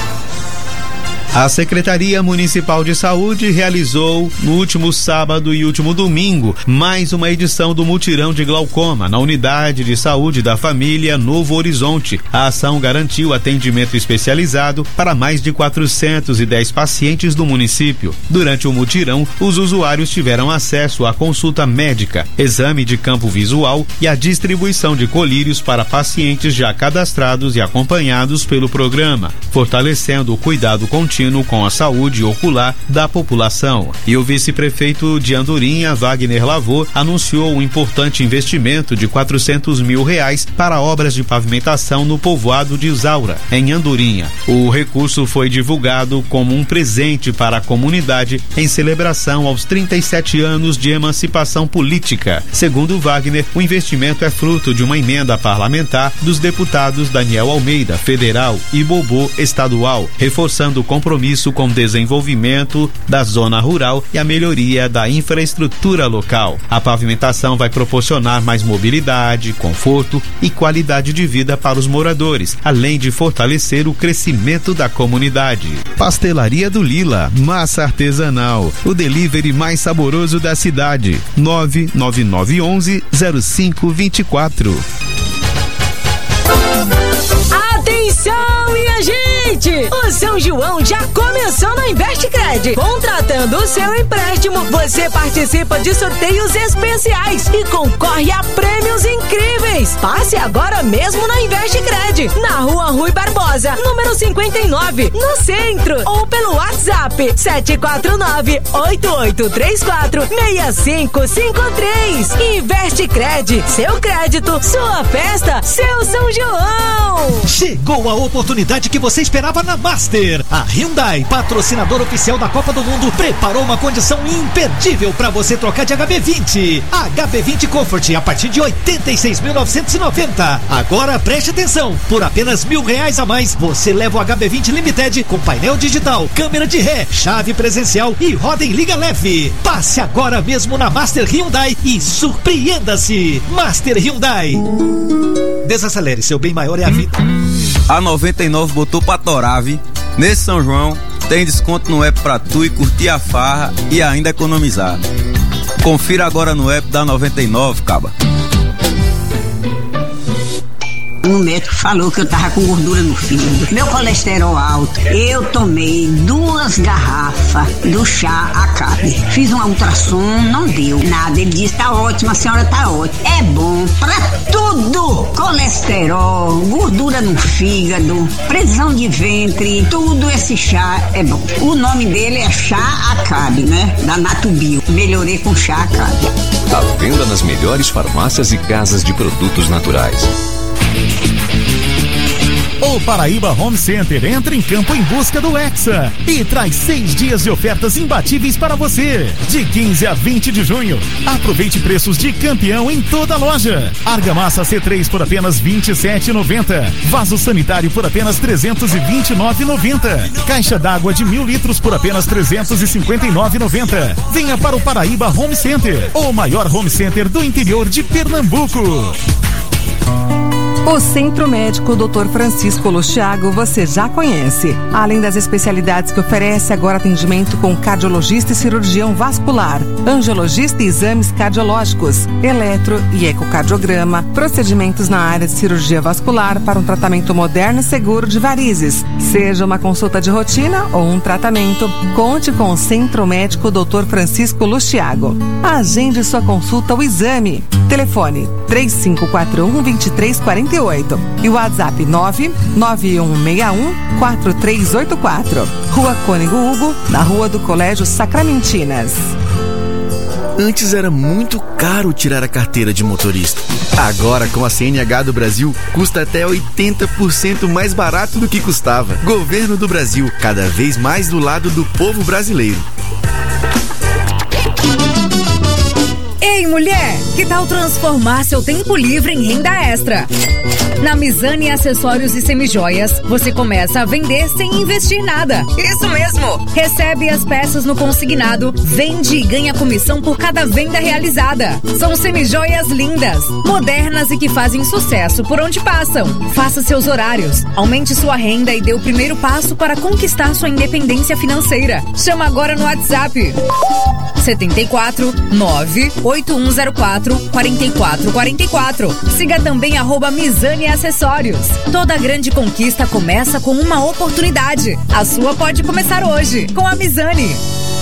A Secretaria Municipal de Saúde realizou no último sábado e último domingo mais uma edição do Mutirão de Glaucoma na Unidade de Saúde da Família Novo Horizonte. A ação garantiu atendimento especializado para mais de 410 pacientes do município. Durante o mutirão, os usuários tiveram acesso à consulta médica, exame de campo visual e a distribuição de colírios para pacientes já cadastrados e acompanhados pelo programa, fortalecendo o cuidado contínuo com a saúde ocular da população. E o vice-prefeito de Andorinha, Wagner Lavô, anunciou um importante investimento de R$400 mil para obras de pavimentação no povoado de Isaura, em Andorinha. O recurso foi divulgado como um presente para a comunidade em celebração aos 37 anos de emancipação política. Segundo Wagner, o investimento é fruto de uma emenda parlamentar dos deputados Daniel Almeida, federal, e Bobô, estadual, reforçando o compromisso com o desenvolvimento da zona rural e a melhoria da infraestrutura local. A pavimentação vai proporcionar mais mobilidade, conforto e qualidade de vida para os moradores, além de fortalecer o crescimento da comunidade. Pastelaria do Lila, massa artesanal, o delivery mais saboroso da cidade. 99911-0524. Atenção, minha gente! O São João já começou no Investcred. Contratando o seu empréstimo, você participa de sorteios especiais e concorre a prêmios incríveis. passe agora mesmo na Investicred, na Rua Rui Barbosa, número 59, no centro, ou pelo WhatsApp 749-8834-6553. Investicred, seu crédito, sua festa, seu São João. Chegou a oportunidade que você esperava na Master. A Hyundai, patrocinador oficial da Copa do Mundo, preparou uma condição imperdível para você trocar de HB20. HB20 Comfort a partir de 86.990. Agora preste atenção, por apenas R$1.000 a mais, você leva o HB20 Limited com painel digital, câmera de ré, chave presencial e roda em liga leve. Passe agora mesmo na Master Hyundai e surpreenda-se. Master Hyundai. Desacelere, seu bem maior é a vida. A 99 botou pra Torave. Nesse São João tem desconto no app pra tu e curtir a farra e ainda economizar. Confira agora no app da 99, caba. O médico falou que eu tava com gordura no fígado, meu colesterol alto. Eu tomei 2 garrafas do chá Acabe. Fiz um ultrassom, não deu nada. Ele disse: tá ótimo, a senhora tá ótima. É bom pra tudo: colesterol, gordura no fígado, prisão de ventre, tudo esse chá é bom. O nome dele é chá Acabe, né? Da Natubio. Melhorei com chá Acabe. À venda nas melhores farmácias e casas de produtos naturais. O Paraíba Home Center entra em campo em busca do Hexa e traz 6 dias de ofertas imbatíveis para você. De 15 a 20 de junho, aproveite preços de campeão em toda a loja. Argamassa C3 por apenas R$27,90. Vaso sanitário por apenas R$329,90. Caixa d'água de 1.000 litros por apenas R$359,90. Venha para o Paraíba Home Center, o maior home center do interior de Pernambuco. O Centro Médico Dr. Francisco Luciago você já conhece. Além das especialidades que oferece, agora atendimento com cardiologista e cirurgião vascular, angiologista e exames cardiológicos, eletro e ecocardiograma, procedimentos na área de cirurgia vascular para um tratamento moderno e seguro de varizes. Seja uma consulta de rotina ou um tratamento, conte com o Centro Médico Dr. Francisco Luciago. Agende sua consulta ou exame. Telefone 3541-2348 e o WhatsApp 99161-4384. Rua Cônego Hugo, na Rua do Colégio Sacramentinas. Antes era muito caro tirar a carteira de motorista. Agora, com a CNH do Brasil, custa até 80% mais barato do que custava. Governo do Brasil, cada vez mais do lado do povo brasileiro. Ei, mulher, que tal transformar seu tempo livre em renda extra? Na Mizani Acessórios e Semijoias, você começa a vender sem investir nada. Isso mesmo! Recebe as peças no consignado, vende e ganha comissão por cada venda realizada. São semijoias lindas, modernas e que fazem sucesso por onde passam. Faça seus horários, aumente sua renda e dê o primeiro passo para conquistar sua independência financeira. Chama agora no WhatsApp 74 98104 4444. Siga também @Mizani Acessórios. Toda grande conquista começa com uma oportunidade. A sua pode começar hoje com a Mizani.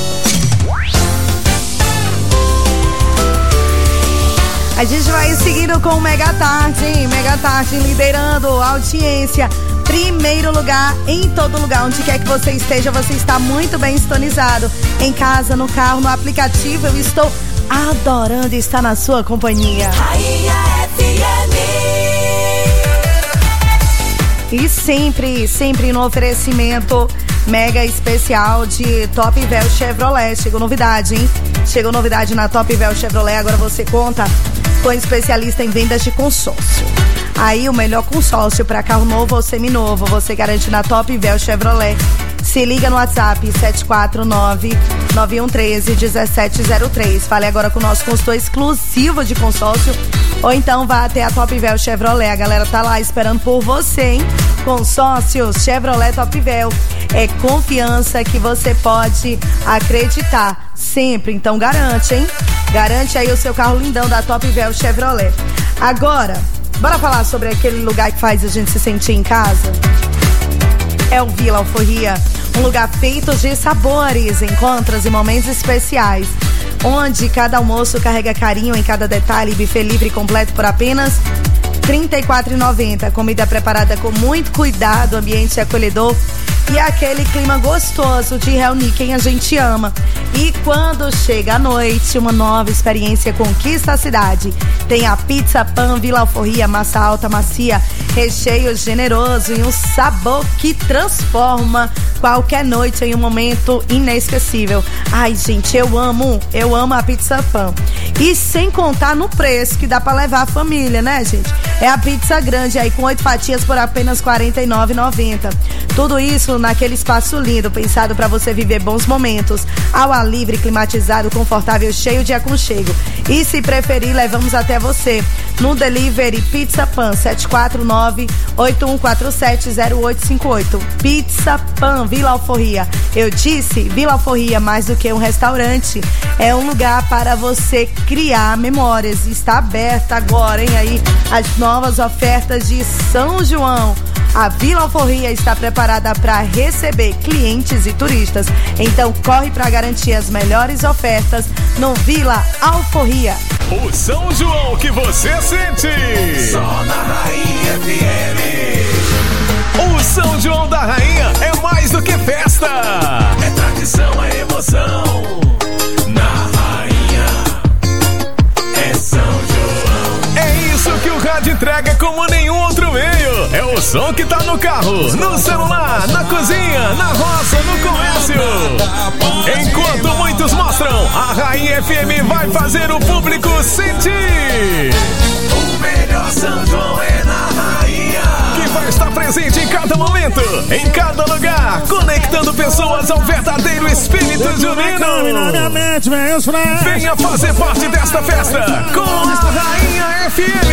A gente vai seguindo com o Mega Tarde, hein? Mega Tarde liderando a audiência. Primeiro lugar, em todo lugar, onde quer que você esteja, você está muito bem sintonizado. Em casa, no carro, no aplicativo, eu estou adorando estar na sua companhia. E sempre no oferecimento mega especial de Top Véu Chevrolet. Chegou novidade, hein? Chegou novidade na Top Véu Chevrolet. Agora você conta com especialista em vendas de consórcio. Aí o melhor consórcio para carro novo ou seminovo você garante na Top Véu Chevrolet. Se liga no WhatsApp 749-9113-1703. Fale agora com o nosso consultor exclusivo de consórcio. Ou então vá até a Top Véu Chevrolet. A galera tá lá esperando por você, hein? Consórcios Chevrolet Top Véu. É confiança que você pode acreditar sempre. Então garante, hein? Garante aí o seu carro lindão da Top Véu Chevrolet. Agora, bora falar sobre aquele lugar que faz a gente se sentir em casa? É o Vila Alforria, um lugar feito de sabores, encontros e momentos especiais, onde cada almoço carrega carinho em cada detalhe. Buffet livre completo por apenas R$34,90. Comida preparada com muito cuidado, ambiente acolhedor e aquele clima gostoso de reunir quem a gente ama. E quando chega a noite, uma nova experiência conquista a cidade. Tem a Pizza Pan Vila Alforria, massa alta, macia, recheio generoso e um sabor que transforma qualquer noite em um momento inesquecível. Ai, gente, eu amo a Pizza Pan. E sem contar no preço, que dá pra levar a família, né, gente? É a pizza grande aí com 8 fatias por apenas R$49,90. Tudo isso naquele espaço lindo, pensado para você viver bons momentos. Ao ar livre, climatizado, confortável, cheio de aconchego. E se preferir, levamos até você. No delivery Pizza Pan 749-8147-0858. Pizza Pan Vila Alforria. Eu disse, Vila Alforria, mais do que um restaurante, é um lugar para você criar memórias. Está aberta agora, hein, aí as novas ofertas de São João. A Vila Alforria está preparada para receber clientes e turistas. Então corre para garantir as melhores ofertas no Vila Alforria. O São João que você sente. Só na Rainha FM. O São João da Rainha é mais do que festa. É tradição, é emoção. Na Rainha é São João. É isso que o rádio entrega como nenhum outro meio. É o som que tá no carro, no celular, na cozinha, na roça, no comércio. Enquanto muitos mostram, a Rainha FM vai fazer o público sentir. O melhor São João é na Rainha, que vai estar presente em cada momento, em cada lugar, conectando pessoas ao verdadeiro espírito junino. Venha fazer parte desta festa com a Rainha FM.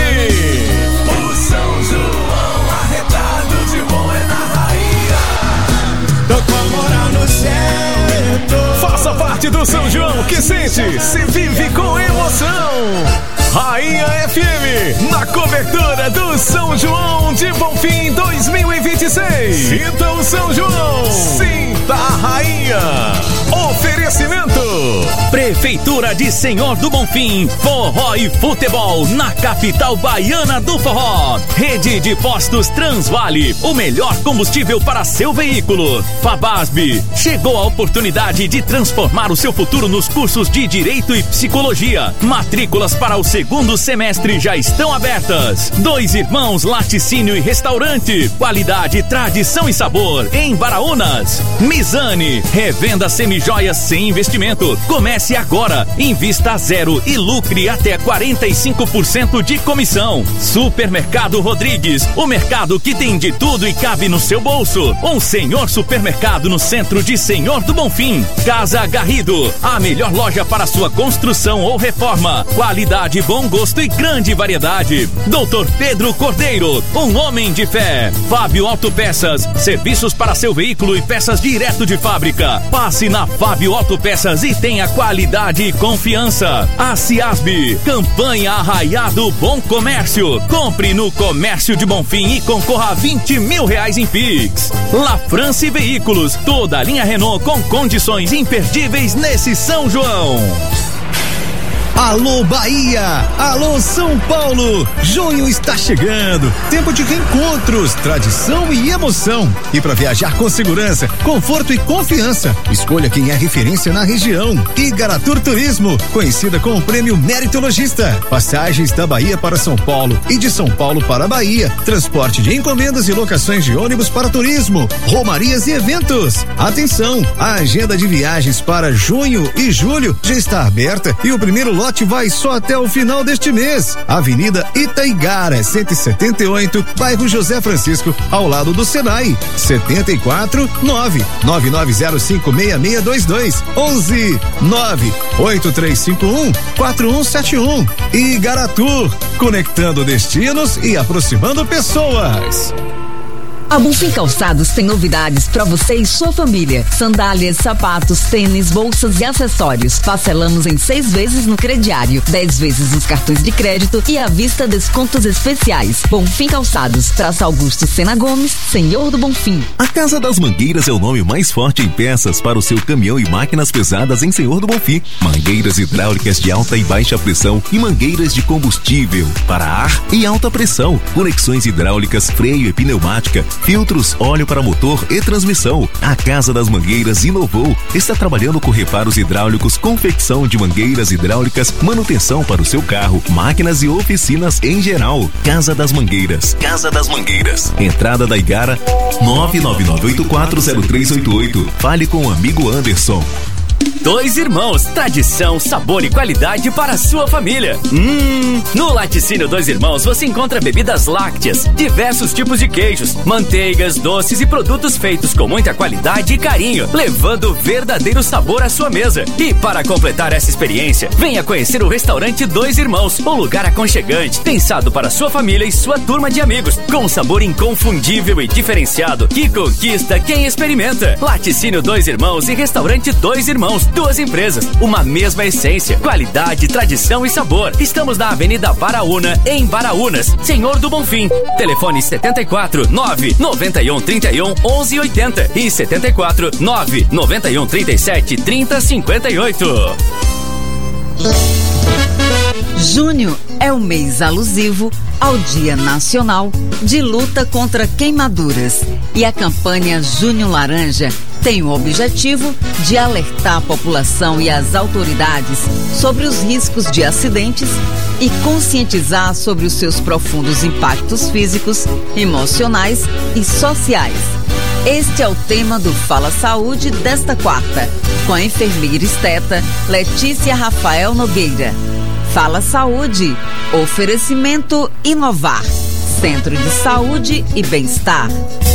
O São João arretado de bom é na Rainha. Tô com a moral no centro. Faça parte do São João que sente, se vive com emoção. Rainha FM, na cobertura do São João de Bonfim 2026. Sinta o São João, sinta a Rainha. Oferecimento: Prefeitura de Senhor do Bonfim, forró e futebol na capital baiana do forró. Rede de postos Transvale, o melhor combustível para seu veículo. Fabasb, chegou a oportunidade de transformar o seu futuro nos cursos de Direito e Psicologia. Matrículas para o segundo semestre já estão abertas. Dois Irmãos Laticínio e Restaurante, qualidade, tradição e sabor em Baraunas. Mizane, revenda semijoias sem investimento. Comece agora, invista a zero e lucre até 45% de comissão. Supermercado Rodrigues, o mercado que tem de tudo e cabe no seu bolso. Um senhor supermercado no centro de Senhor do Bonfim. Casa Garrido, a melhor loja para sua construção ou reforma. Qualidade, bom gosto e grande variedade. Doutor Pedro Cordeiro, um homem de fé. Fábio Autopeças, serviços para seu veículo e peças direto de fábrica. Passe na Fábio Autopeças e tenha qualidade e confiança. A Ciasb, campanha Arraiado Bom Comércio. Compre no Comércio de Bonfim e concorra a R$20 mil em Pix. La France Veículos, toda a linha Renault com condições imperdíveis nesse São João. Alô Bahia, alô São Paulo, junho está chegando, tempo de reencontros, tradição e emoção. E para viajar com segurança, conforto e confiança, escolha quem é referência na região. Igaratur Turismo, conhecida com o prêmio Meritologista. Passagens da Bahia para São Paulo e de São Paulo para Bahia, transporte de encomendas e locações de ônibus para turismo, romarias e eventos. Atenção, a agenda de viagens para junho e julho já está aberta e o primeiro lote vai só até o final deste mês. Avenida Itaigara, 178, bairro José Francisco, ao lado do Senai. 749-9905-6622. 11-98351-4171. Igaratur, conectando destinos e aproximando pessoas. A Bonfim Calçados tem novidades para você e sua família. Sandálias, sapatos, tênis, bolsas e acessórios. Parcelamos em 6 vezes no crediário, 10 vezes nos cartões de crédito e à vista descontos especiais. Bonfim Calçados, Praça Augusto Sena Gomes, Senhor do Bonfim. A Casa das Mangueiras é o nome mais forte em peças para o seu caminhão e máquinas pesadas em Senhor do Bonfim. Mangueiras hidráulicas de alta e baixa pressão e mangueiras de combustível para ar e alta pressão. Conexões hidráulicas, freio e pneumática, filtros, óleo para motor e transmissão. A Casa das Mangueiras inovou. Está trabalhando com reparos hidráulicos, confecção de mangueiras hidráulicas, manutenção para o seu carro, máquinas e oficinas em geral. Casa das Mangueiras. Casa das Mangueiras. Entrada da Igara, 999840388. Fale com o amigo Anderson. Dois Irmãos, tradição, sabor e qualidade para a sua família. No Laticínio Dois Irmãos você encontra bebidas lácteas, diversos tipos de queijos, manteigas, doces e produtos feitos com muita qualidade e carinho, levando verdadeiro sabor à sua mesa. E para completar essa experiência, venha conhecer o restaurante Dois Irmãos, um lugar aconchegante, pensado para sua família e sua turma de amigos, com um sabor inconfundível e diferenciado que conquista quem experimenta. Laticínio Dois Irmãos e Restaurante Dois Irmãos, duas empresas, uma mesma essência, qualidade, tradição e sabor. Estamos na Avenida Baraúna, em Baraúnas, Senhor do Bonfim. Telefone 74 991 31 11 80 e 74 991 37 30 58. Junho é o mês alusivo ao Dia Nacional de Luta contra Queimaduras e a campanha Junho Laranja tem o objetivo de alertar a população e as autoridades sobre os riscos de acidentes e conscientizar sobre os seus profundos impactos físicos, emocionais e sociais. Este é o tema do Fala Saúde desta quarta, com a enfermeira esteta Letícia Rafael Nogueira. Fala Saúde, oferecimento Inovar, Centro de Saúde e Bem-Estar.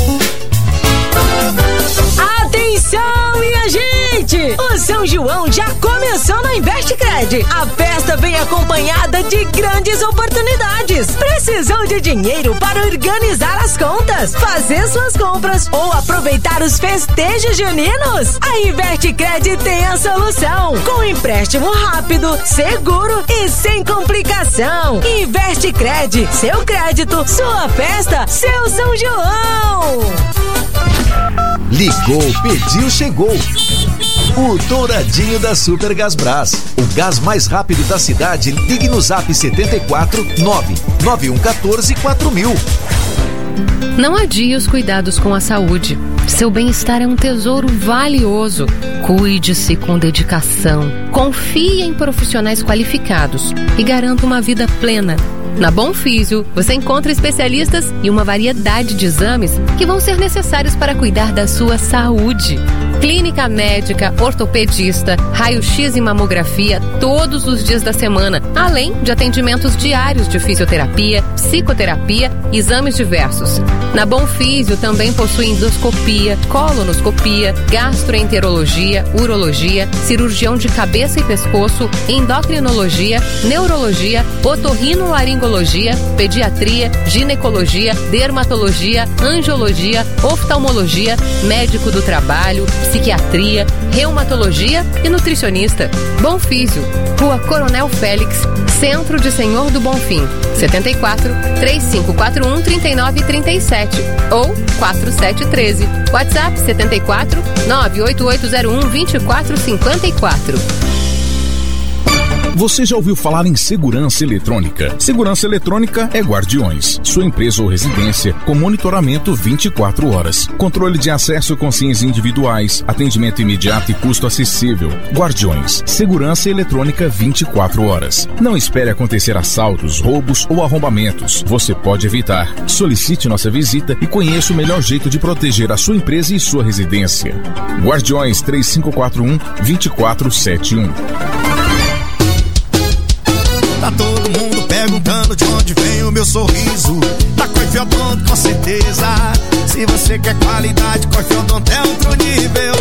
Atenção, minha gente! O São João já começou na Investcred. A festa vem acompanhada de grandes oportunidades. Precisou de dinheiro para organizar as contas, fazer suas compras ou aproveitar os festejos juninos? A Investcred tem a solução, com empréstimo rápido, seguro e sem complicação. Investcred, seu crédito, sua festa, seu São João! Ligou, pediu, chegou. O Douradinho da Super Gasbras. O gás mais rápido da cidade. Ligue no Zap 74 99114 4000. Não adie os cuidados com a saúde. Seu bem-estar é um tesouro valioso. Cuide-se com dedicação. Confie em profissionais qualificados e garanta uma vida plena. Na Bom Físio, você encontra especialistas e uma variedade de exames que vão ser necessários para cuidar da sua saúde. Clínica médica, ortopedista, raio-x e mamografia todos os dias da semana, além de atendimentos diários de fisioterapia, psicoterapia e exames diversos. Na Bom Físio também possui endoscopia, colonoscopia, gastroenterologia, urologia, cirurgião de cabeça e pescoço, endocrinologia, neurologia, otorrinolaringologia, pediatria, ginecologia, dermatologia, angiologia, oftalmologia, médico do trabalho, psiquiatria, reumatologia e nutricionista. Bom Físio, Rua Coronel Félix, Centro de Senhor do Bonfim, 74 3541 3937 ou 4713. WhatsApp 74 98801 2454. Você já ouviu falar em segurança eletrônica? Segurança eletrônica é Guardiões, sua empresa ou residência com monitoramento 24 horas. Controle de acesso com senhas individuais, atendimento imediato e custo acessível. Guardiões, segurança eletrônica 24 horas. Não espere acontecer assaltos, roubos ou arrombamentos. Você pode evitar. Solicite nossa visita e conheça o melhor jeito de proteger a sua empresa e sua residência. Guardiões 3541 2471. Tá todo mundo perguntando de onde vem o meu sorriso. Da Coife Odonto, com certeza. Se você quer qualidade, Coife Odonto é outro nível.